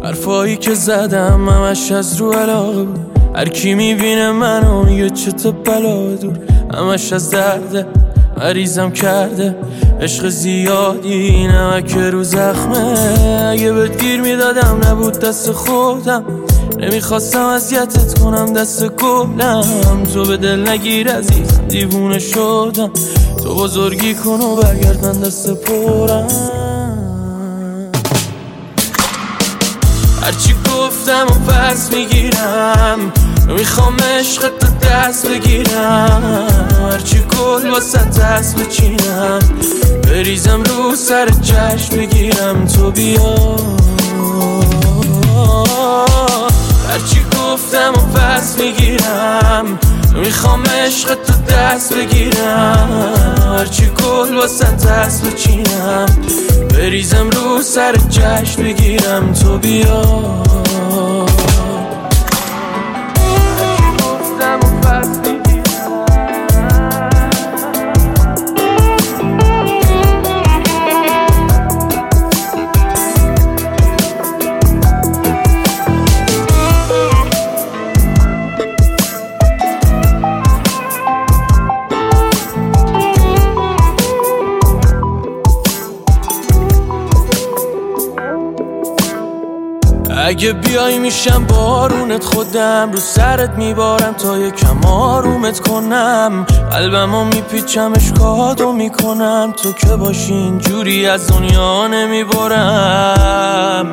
حرفایی که زدم همش از رو علاقه بود. هر کی میبینه منو میگه چه بلا دور. همش از درده مریضم کرده عشق زیادی نمک رو زخمه. اگه بهت گیر میدادم نبود دست خودم، نمیخواستم اذیتت کنم دست گلم. تو به دل نگیر عزیزم دیوونه شدم، تو بزرگی کن و برگرد من دست پرم. هرچی گفتم و پس میگیرم، میخوام عشقت تو دست بگیرم. هرچی گل واسه دست بچینم، بریزم رو سر چشم بگیرم تو بیا. هرچی گفتم و پس میگیرم، میخوام عشقت تو دست بگیرم. هرچی گل واسه دست بچینم، بریزم رو سر چشم بگیرم تو بیا. اگه بیای میشم بارونت، خودم رو سرت میبارم تا یکم آرومت کنم. قلبمو میپیچم اشکاتو میکنم، تو که باشی اینجوری از دنیا نمیبارم.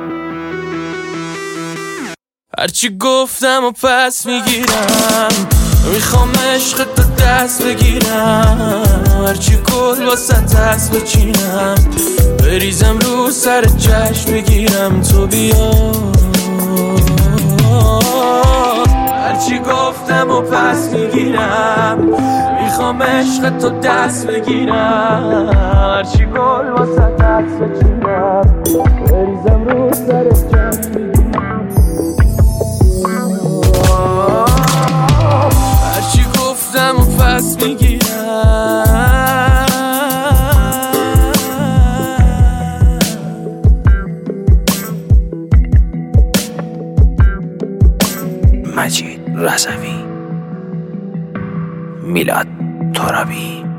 هرچی گفتم و پس میگیرم، میخوام عشقت تو دست بگیرم. هرچی گل واسه دست بچینم، بریزم رو سر چشم بگیرم تو بیا. هرچی گفتم و پس میگیرم، میخوام عشقت تو دست بگیرم. هرچی گل واسه دست بچینم، بریزم رو سر چشم بگیرم. هرچی گفتم و پس میگیرم. مجید رضوی، میلاد ترابی.